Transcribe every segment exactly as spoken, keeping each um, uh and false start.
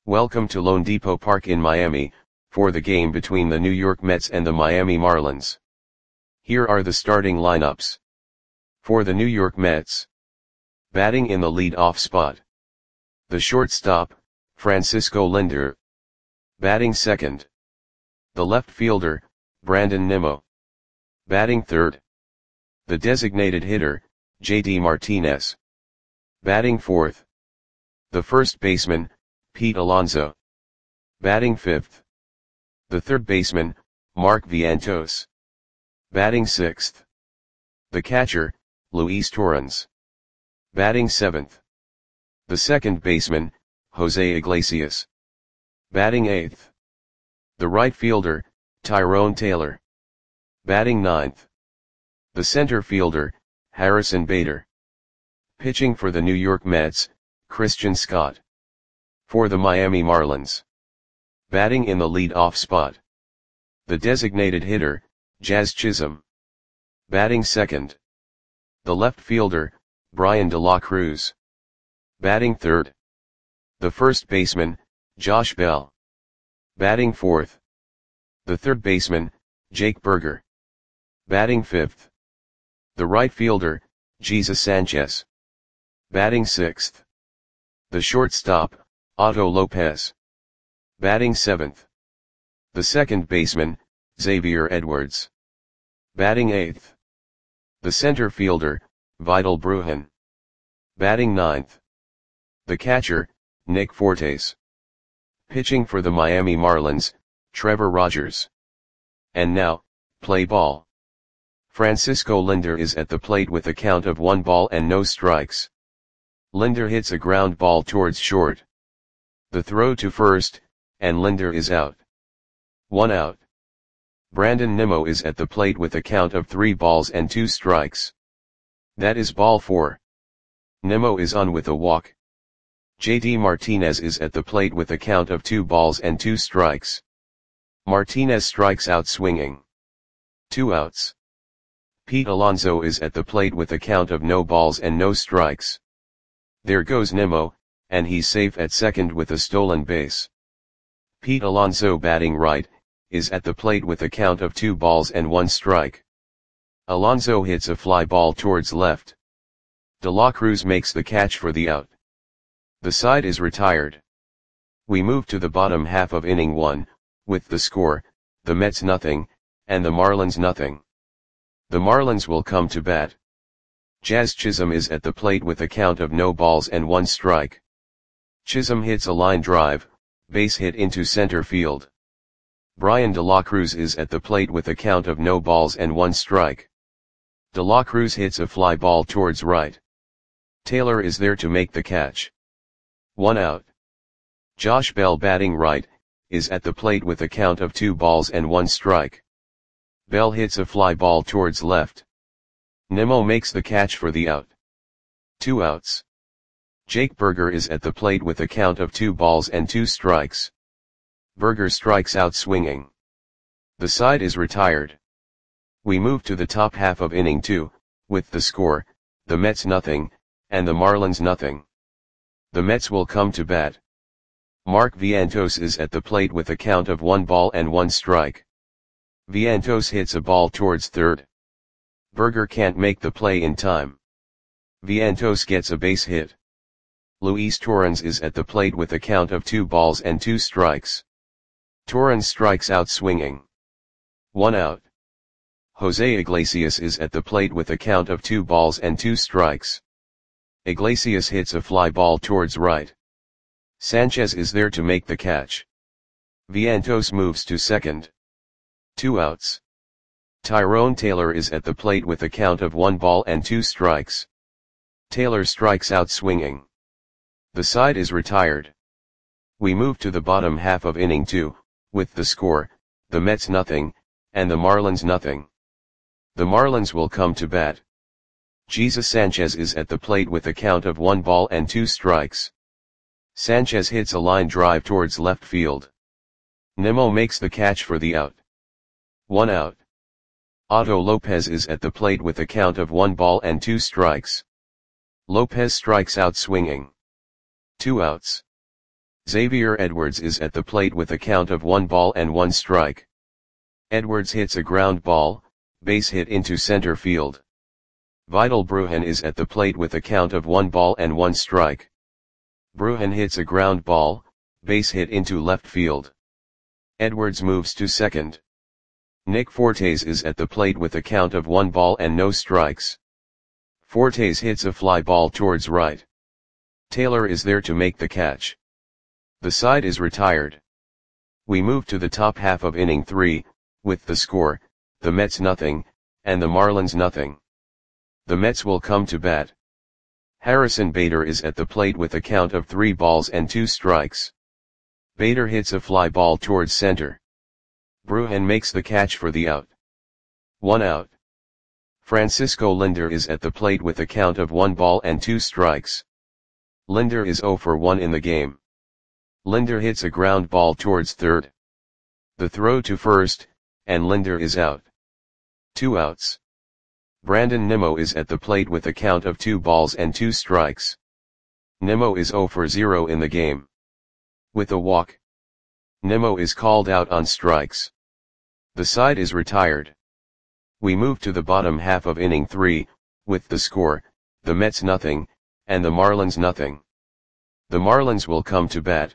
Welcome to loanDepot Park in Miami, for the game between the New York Mets and the Miami Marlins. Here are the starting lineups. For the New York Mets. Batting in the lead-off spot. The shortstop, Francisco Lindor. Batting second. The left fielder, Brandon Nimmo. Batting third. The designated hitter, J D Martinez. Batting fourth. The first baseman, Pete Alonso. Batting fifth. The third baseman, Mark Vientos. Batting sixth. The catcher, Luis Torrens. Batting seventh. The second baseman, Jose Iglesias. Batting eighth. The right fielder, Tyrone Taylor. Batting ninth. The center fielder, Harrison Bader. Pitching for the New York Mets, Christian Scott. For the Miami Marlins. Batting in the lead-off spot. The designated hitter, Jazz Chisholm. Batting second. The left fielder, Bryan De La Cruz. Batting third. The first baseman, Josh Bell. Batting fourth. The third baseman, Jake Burger. Batting fifth. The right fielder, Jesus Sanchez. Batting sixth. The shortstop, Otto Lopez. Batting seventh. The second baseman, Xavier Edwards. Batting eighth. The center fielder, Vidal Brujan. Batting ninth. The catcher, Nick Fortes. Pitching for the Miami Marlins, Trevor Rogers. And now, play ball. Francisco Lindor is at the plate with a count of one ball and no strikes. Lindor hits a ground ball towards short. The throw to first, and Lindor is out. One out. Brandon Nimmo is at the plate with a count of three balls and two strikes. That is ball four. Nimmo is on with a walk. J D Martinez is at the plate with a count of two balls and two strikes. Martinez strikes out swinging. Two outs. Pete Alonso is at the plate with a count of no balls and no strikes. There goes Nimmo, and he's safe at second with a stolen base. Pete Alonso, batting right, is at the plate with a count of two balls and one strike. Alonso hits a fly ball towards left. De La Cruz makes the catch for the out. The side is retired. We move to the bottom half of inning one, with the score, the Mets nothing, and the Marlins nothing. The Marlins will come to bat. Jazz Chisholm is at the plate with a count of no balls and one strike. Chisholm hits a line drive, base hit into center field. Bryan De La Cruz is at the plate with a count of no balls and one strike. De La Cruz hits a fly ball towards right. Taylor is there to make the catch. One out. Josh Bell, batting right, is at the plate with a count of two balls and one strike. Bell hits a fly ball towards left. Nimmo makes the catch for the out. Two outs. Jake Burger is at the plate with a count of two balls and two strikes. Burger strikes out swinging. The side is retired. We move to the top half of inning two, with the score, the Mets nothing, and the Marlins nothing. The Mets will come to bat. Mark Vientos is at the plate with a count of one ball and one strike. Vientos hits a ball towards third. Burger can't make the play in time. Vientos gets a base hit. Luis Torrens is at the plate with a count of two balls and two strikes. Torrens strikes out swinging. One out. Jose Iglesias is at the plate with a count of two balls and two strikes. Iglesias hits a fly ball towards right. Sanchez is there to make the catch. Vientos moves to second. Two outs. Tyrone Taylor is at the plate with a count of one ball and two strikes. Taylor strikes out swinging. The side is retired. We move to the bottom half of inning two, with the score, the Mets nothing, and the Marlins nothing. The Marlins will come to bat. Jesus Sanchez is at the plate with a count of one ball and two strikes. Sanchez hits a line drive towards left field. Nimmo makes the catch for the out. One out. Otto Lopez is at the plate with a count of one ball and two strikes. Lopez strikes out swinging. Two outs. Xavier Edwards is at the plate with a count of one ball and one strike. Edwards hits a ground ball, base hit into center field. Vidal Brujan is at the plate with a count of one ball and one strike. Brujan hits a ground ball, base hit into left field. Edwards moves to second. Nick Fortes is at the plate with a count of one ball and no strikes. Fortes hits a fly ball towards right. Taylor is there to make the catch. The side is retired. We move to the top half of inning three, with the score, the Mets nothing, and the Marlins nothing. The Mets will come to bat. Harrison Bader is at the plate with a count of three balls and two strikes. Bader hits a fly ball towards center. Brujan makes the catch for the out. One out. Francisco Lindor is at the plate with a count of one ball and two strikes. Lindor is zero for one in the game. Lindor hits a ground ball towards third. The throw to first, and Lindor is out. Two outs. Brandon Nimmo is at the plate with a count of two balls and two strikes. Nimmo is zero for zero in the game. With a walk, Nimmo is called out on strikes. The side is retired. We move to the bottom half of inning three, with the score, the Mets nothing, and the Marlins nothing. The Marlins will come to bat.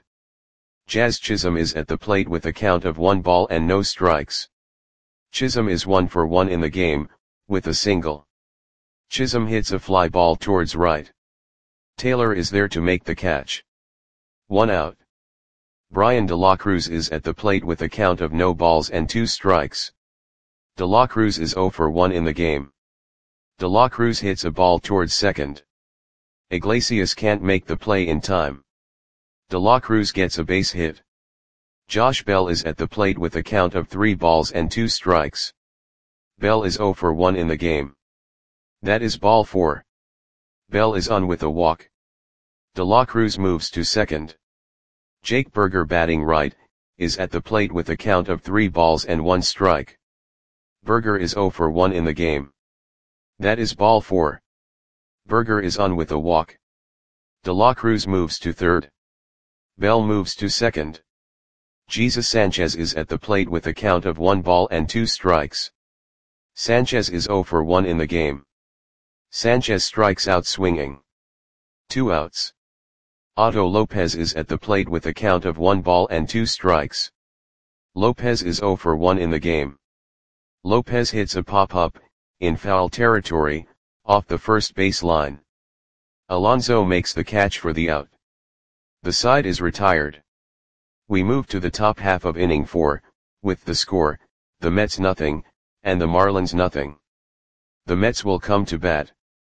Jazz Chisholm is at the plate with a count of one ball and no strikes. Chisholm is one for one in the game, with a single. Chisholm hits a fly ball towards right. Taylor is there to make the catch. One out. Brian De La Cruz is at the plate with a count of no balls and two strikes. De La Cruz is zero for one in the game. De La Cruz hits a ball towards second. Iglesias can't make the play in time. De La Cruz gets a base hit. Josh Bell is at the plate with a count of three balls and two strikes. Bell is zero for one in the game. That is ball four. Bell is on with a walk. De La Cruz moves to second. Jake Burger, batting right, is at the plate with a count of three balls and one strike. Burger is zero for one in the game. That is ball four. Burger is on with a walk. De La Cruz moves to third. Bell moves to second. Jesus Sanchez is at the plate with a count of one ball and two strikes. Sanchez is zero for one in the game. Sanchez strikes out swinging. Two outs. Otto Lopez is at the plate with a count of one ball and two strikes. Lopez is zero for one in the game. Lopez hits a pop-up, in foul territory, off the first base line. Alonso makes the catch for the out. The side is retired. We move to the top half of inning four, with the score, the Mets nothing, and the Marlins nothing. The Mets will come to bat.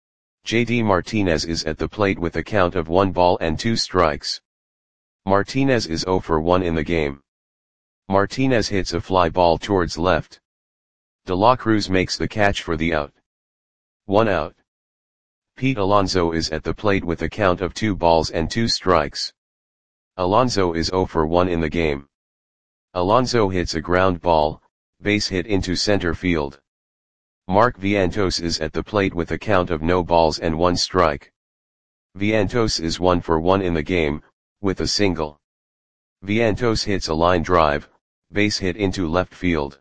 J D Martinez is at the plate with a count of one ball and two strikes. Martinez is zero for one in the game. Martinez hits a fly ball towards left. De La Cruz makes the catch for the out. One out. Pete Alonso is at the plate with a count of two balls and two strikes. Alonso is zero for one in the game. Alonso hits a ground ball, base hit into center field. Mark Vientos is at the plate with a count of no balls and one strike. Vientos is one for one in the game, with a single. Vientos hits a line drive, base hit into left field.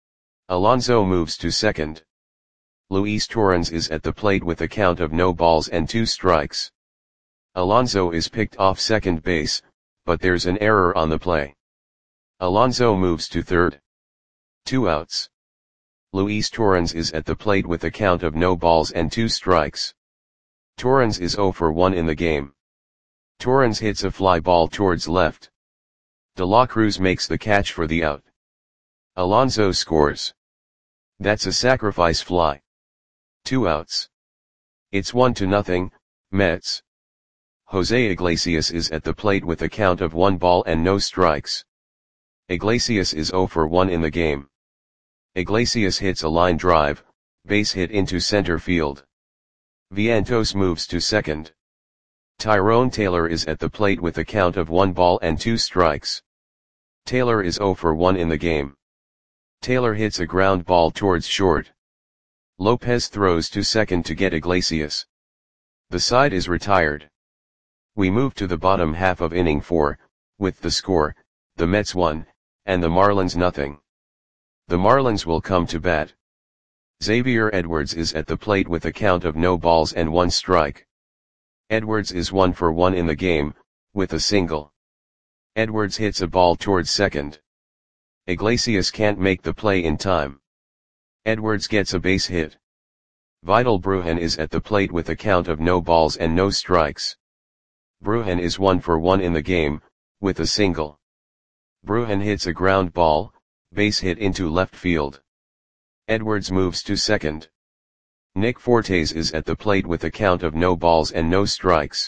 Alonso moves to second. Luis Torrens is at the plate with a count of no balls and two strikes. Alonso is picked off second base, but there's an error on the play. Alonso moves to third. Two outs. Luis Torrens is at the plate with a count of no balls and two strikes. Torrens is zero for one in the game. Torrens hits a fly ball towards left. De La Cruz makes the catch for the out. Alonso scores. That's a sacrifice fly. Two outs. It's one to nothing, Mets. Jose Iglesias is at the plate with a count of one ball and no strikes. Iglesias is zero for one in the game. Iglesias hits a line drive, base hit into center field. Vientos moves to second. Tyrone Taylor is at the plate with a count of one ball and two strikes. Taylor is zero for one in the game. Taylor hits a ground ball towards short. Lopez throws to second to get Iglesias. The side is retired. We move to the bottom half of inning four, with the score, the Mets one, and the Marlins nothing. The Marlins will come to bat. Xavier Edwards is at the plate with a count of no balls and one strike. Edwards is one for one in the game, with a single. Edwards hits a ball towards second. Iglesias can't make the play in time. Edwards gets a base hit. Vidal Brujan is at the plate with a count of no balls and no strikes. Brujan is one for one in the game, with a single. Brujan hits a ground ball, base hit into left field. Edwards moves to second. Nick Fortes is at the plate with a count of no balls and no strikes.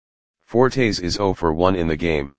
Fortes is zero for one in the game.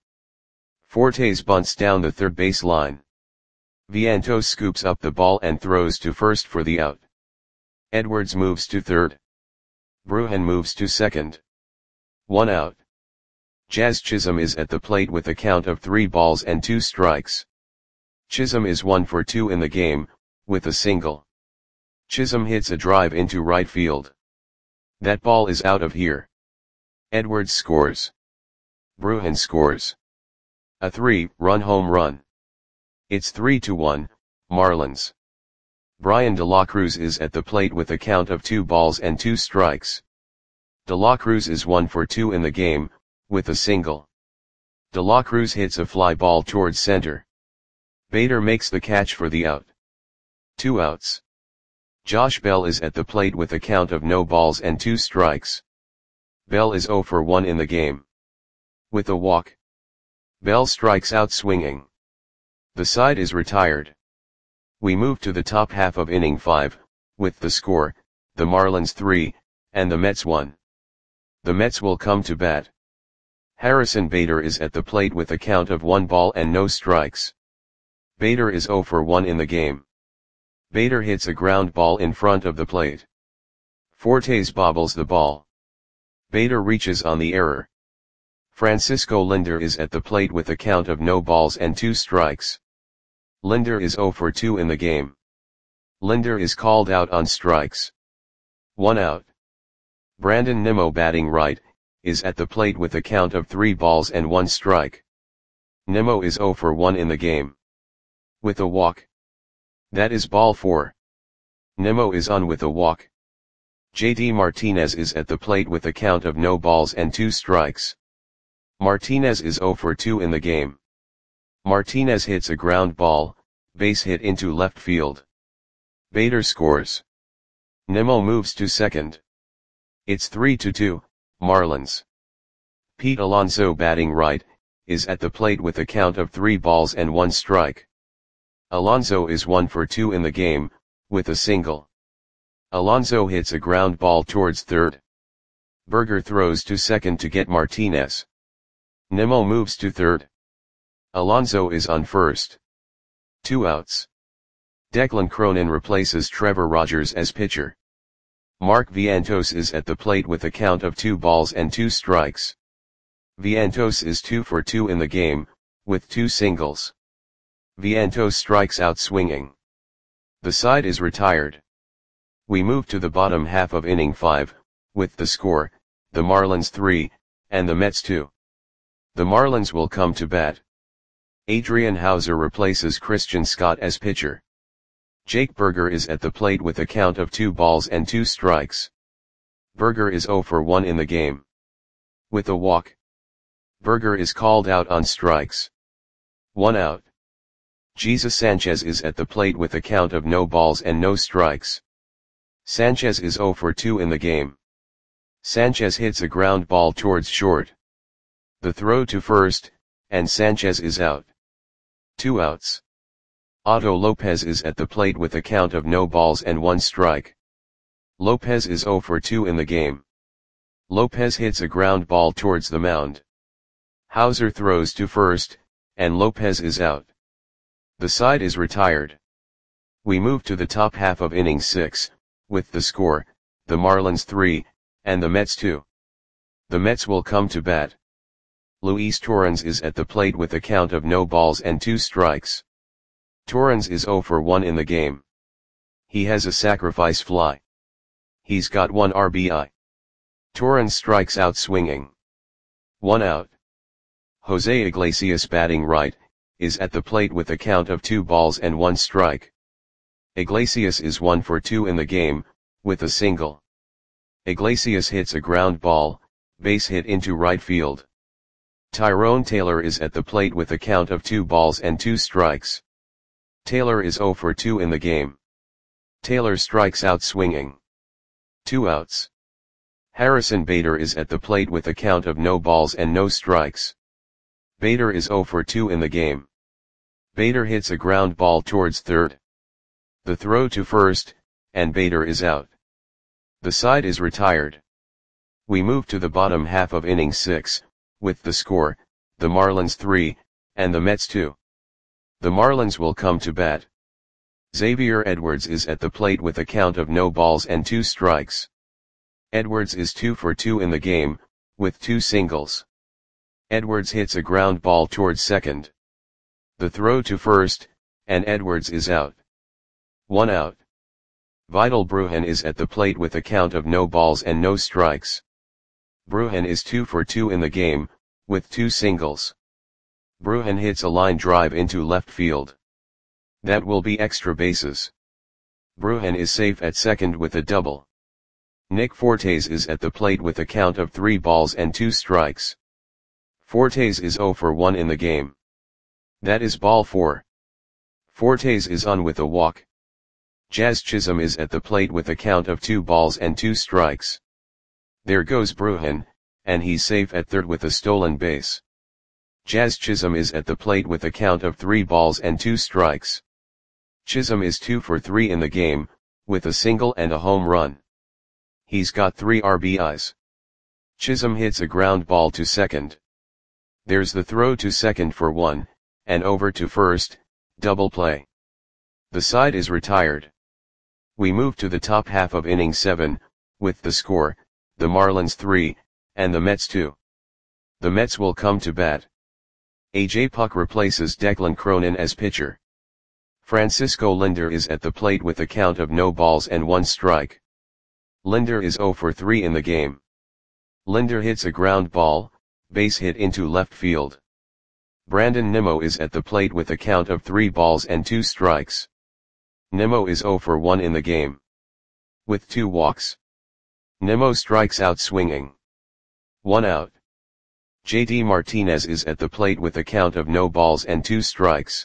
Fortes bunts down the third base line. Vientos scoops up the ball and throws to first for the out. Edwards moves to third. Brujan moves to second. One out. Jazz Chisholm is at the plate with a count of three balls and two strikes. Chisholm is one for two in the game, with a single. Chisholm hits a drive into right field. That ball is out of here. Edwards scores. Brujan scores. A three-run home run. It's three to one, Marlins. Brian De La Cruz is at the plate with a count of two balls and two strikes. De La Cruz is one for two in the game, with a single. De La Cruz hits a fly ball towards center. Bader makes the catch for the out. Two outs. Josh Bell is at the plate with a count of no balls and two strikes. Bell is zero for one in the game. With a walk. Bell strikes out swinging. The side is retired. We move to the top half of inning five, with the score, the Marlins three, and the Mets one. The Mets will come to bat. Harrison Bader is at the plate with a count of one ball and no strikes. Bader is zero for one in the game. Bader hits a ground ball in front of the plate. Fortes bobbles the ball. Bader reaches on the error. Francisco Lindor is at the plate with a count of no balls and two strikes. Lindor is zero for two in the game. Lindor is called out on strikes. One out. Brandon Nimmo, batting right, is at the plate with a count of three balls and one strike. Nimmo is zero for one in the game. With a walk. That is ball four. Nimmo is on with a walk. J D Martinez is at the plate with a count of no balls and two strikes. Martinez is zero for two in the game. Martinez hits a ground ball, base hit into left field. Bader scores. Nimmo moves to second. It's three to two, Marlins. Pete Alonso, batting right, is at the plate with a count of three balls and one strike. Alonso is one for two in the game, with a single. Alonso hits a ground ball towards third. Berger throws to second to get Martinez. Nimmo moves to third. Alonso is on first. Two outs. Declan Cronin replaces Trevor Rogers as pitcher. Mark Vientos is at the plate with a count of two balls and two strikes. Vientos is two for two in the game, with two singles. Vientos strikes out swinging. The side is retired. We move to the bottom half of inning five, with the score, the Marlins three, and the Mets two. The Marlins will come to bat. Adrian Houser replaces Christian Scott as pitcher. Jake Berger is at the plate with a count of two balls and two strikes. Berger is zero for one in the game. With a walk. Berger is called out on strikes. One out. Jesus Sanchez is at the plate with a count of no balls and no strikes. Sanchez is zero for two in the game. Sanchez hits a ground ball towards short. The throw to first, and Sanchez is out. Two outs. Otto Lopez is at the plate with a count of no balls and one strike. Lopez is zero for two in the game. Lopez hits a ground ball towards the mound. Houser throws to first, and Lopez is out. The side is retired. We move to the top half of inning six, with the score, the Marlins three, and the Mets two. The Mets will come to bat. Luis Torrens is at the plate with a count of no balls and two strikes. Torrens is zero for one in the game. He has a sacrifice fly. He's got one R B I. Torrens strikes out swinging. One out. Jose Iglesias batting right, is at the plate with a count of two balls and one strike. Iglesias is one for two in the game, with a single. Iglesias hits a ground ball, base hit into right field. Tyrone Taylor is at the plate with a count of two balls and two strikes. Taylor is zero for two in the game. Taylor strikes out swinging. Two outs. Harrison Bader is at the plate with a count of no balls and no strikes. Bader is zero for two in the game. Bader hits a ground ball towards third. The throw to first, and Bader is out. The side is retired. We move to the bottom half of inning six, with the score, the Marlins three, and the Mets two. The Marlins will come to bat. Xavier Edwards is at the plate with a count of no balls and two strikes. Edwards is two for two in the game, with two singles. Edwards hits a ground ball towards second. The throw to first, and Edwards is out. One out. Vidal Brujan is at the plate with a count of no balls and no strikes. Brujan is two for two in the game, with two singles. Brujan hits a line drive into left field. That will be extra bases. Brujan is safe at second with a double. Nick Fortes is at the plate with a count of three balls and two strikes. Fortes is zero for one in the game. That is ball four. Fortes is on with a walk. Jazz Chisholm is at the plate with a count of two balls and two strikes. There goes Brujan, and he's safe at third with a stolen base. Jazz Chisholm is at the plate with a count of three balls and two strikes. Chisholm is two for three in the game, with a single and a home run. He's got three R B Is. Chisholm hits a ground ball to second. There's the throw to second for one, and over to first, double play. The side is retired. We move to the top half of inning seven, with the score, the Marlins three, and the Mets two. The Mets will come to bat. A J Puk replaces Declan Cronin as pitcher. Francisco Lindor is at the plate with a count of no balls and one strike. Lindor is zero for three in the game. Lindor hits a ground ball, base hit into left field. Brandon Nimmo is at the plate with a count of three balls and two strikes. Nimmo is zero for one in the game. With two walks. Nimmo strikes out swinging. One out. J D Martinez is at the plate with a count of no balls and two strikes.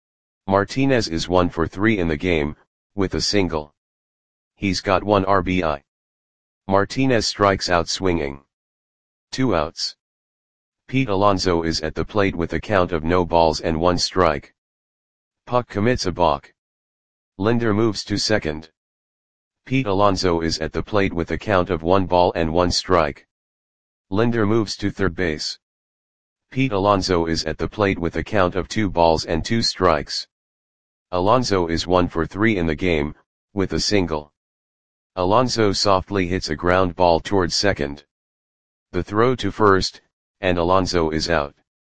Martinez is one for three in the game, with a single. He's got one R B I. Martinez strikes out swinging. Two outs. Pete Alonso is at the plate with a count of no balls and one strike. Puk commits a balk. Lindor moves to second. Pete Alonso is at the plate with a count of one ball and one strike. Lindor moves to third base. Pete Alonso is at the plate with a count of two balls and two strikes. Alonso is one for three in the game, with a single. Alonso softly hits a ground ball towards second. The throw to first, and Alonso is out.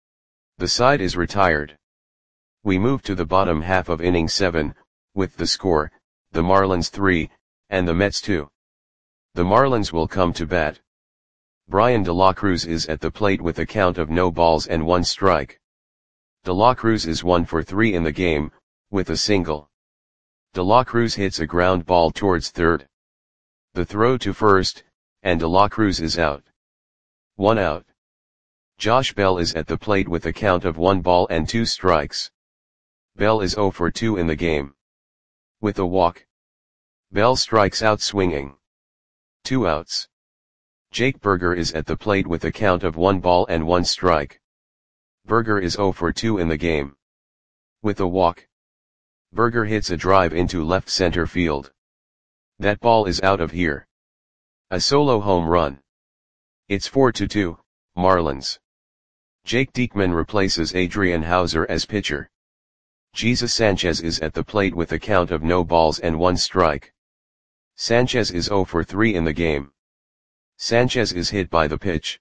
The side is retired. We move to the bottom half of inning seven, with the score, the Marlins three, and the Mets two. The Marlins will come to bat. Brian De La Cruz is at the plate with a count of no balls and one strike. De La Cruz is one for three in the game, with a single. De La Cruz hits a ground ball towards third. The throw to first, and De La Cruz is out. One out. Josh Bell is at the plate with a count of one ball and two strikes. Bell is zero for two in the game. With a walk. Bell strikes out swinging. Two outs. Jake Burger is at the plate with a count of one ball and one strike. Burger is zero for two in the game. With a walk. Burger hits a drive into left center field. That ball is out of here. A solo home run. It's four to two, Marlins. Jake Diekman replaces Adrian Hauser as pitcher. Jesus Sanchez is at the plate with a count of no balls and one strike. Sanchez is zero for three in the game. Sanchez is hit by the pitch.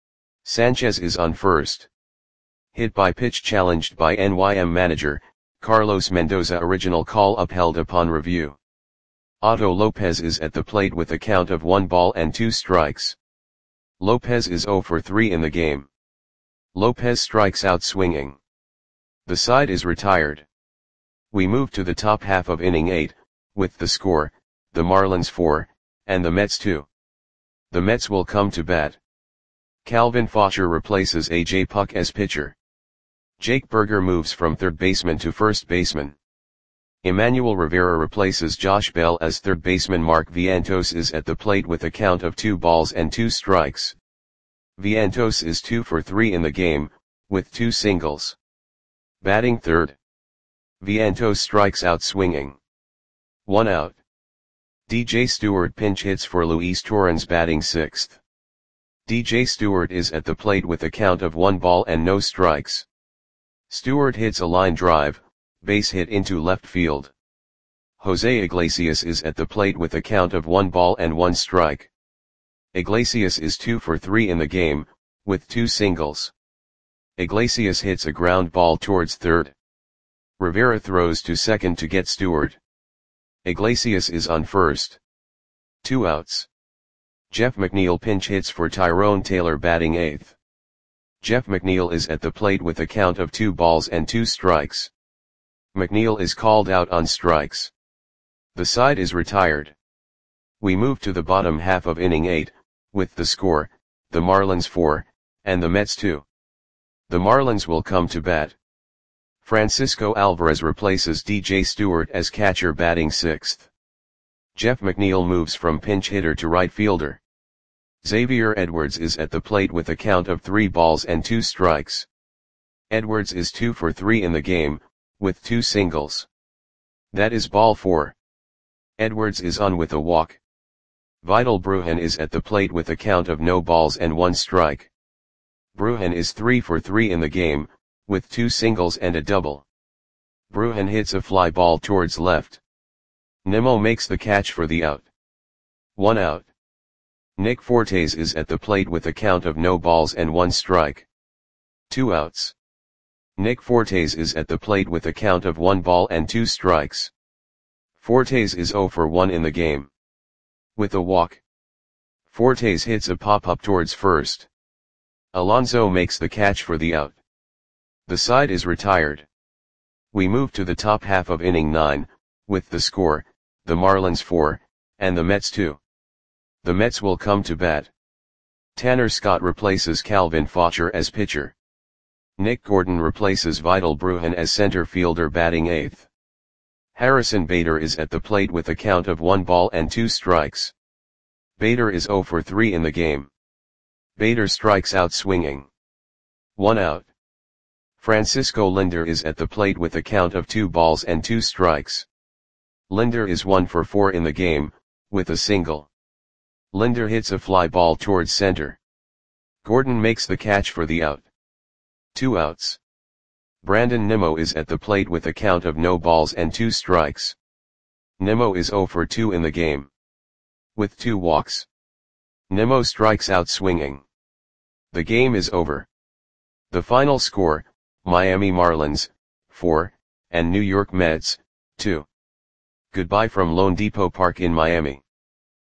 Sanchez is on first. Hit by pitch challenged by N Y M manager, Carlos Mendoza. Original call upheld upon review. Otto Lopez is at the plate with a count of one ball and two strikes. Lopez is zero for three in the game. Lopez strikes out swinging. The side is retired. We move to the top half of inning eight, with the score, the Marlins four, and the Mets two. The Mets will come to bat. Calvin Faucher replaces A J Puk as pitcher. Jake Burger moves from third baseman to first baseman. Emmanuel Rivera replaces Josh Bell as third baseman. Mark Vientos is at the plate with a count of two balls and two strikes. Vientos is two for three in the game, with two singles. Batting third. Vientos strikes out swinging. One out. D J Stewart pinch hits for Luis Torrens batting sixth. D J Stewart is at the plate with a count of one ball and no strikes. Stewart hits a line drive, base hit into left field. Jose Iglesias is at the plate with a count of one ball and one strike. Iglesias is two for three in the game, with two singles. Iglesias hits a ground ball towards third. Rivera throws to second to get Stewart. Iglesias is on first. Two outs. Jeff McNeil pinch hits for Tyrone Taylor batting eighth. Jeff McNeil is at the plate with a count of two balls and two strikes. McNeil is called out on strikes. The side is retired. We move to the bottom half of inning eight, with the score, the Marlins four, and the Mets two. The Marlins will come to bat. Francisco Alvarez replaces D J Stewart as catcher batting sixth. Jeff McNeil moves from pinch hitter to right fielder. Xavier Edwards is at the plate with a count of three balls and two strikes. Edwards is two for three in the game, with two singles. That is ball four. Edwards is on with a walk. Vidal Brujan is at the plate with a count of no balls and one strike. Brujan is three for three in the game, with two singles and a double. Brujan hits a fly ball towards left. Nimmo makes the catch for the out. One out. Nick Fortes is at the plate with a count of no balls and one strike. Two outs. Nick Fortes is at the plate with a count of one ball and two strikes. Fortes is zero for one in the game. With a walk. Fortes hits a pop-up towards first. Alonso makes the catch for the out. The side is retired. We move to the top half of inning nine, with the score, the Marlins four, and the Mets two. The Mets will come to bat. Tanner Scott replaces Calvin Faucher as pitcher. Nick Gordon replaces Vidal Brujan as center fielder batting eighth. Harrison Bader is at the plate with a count of one ball and two strikes. Bader is zero for three in the game. Bader strikes out swinging. One out. Francisco Lindor is at the plate with a count of two balls and two strikes. Lindor is one for four in the game, with a single. Lindor hits a fly ball towards center. Gordon makes the catch for the out. Two outs. Brandon Nimmo is at the plate with a count of no balls and two strikes. Nimmo is zero for two in the game. With two walks. Nimmo strikes out swinging. The game is over. The final score, Miami Marlins, four, and New York Mets, two. Goodbye from Lone Depot Park in Miami.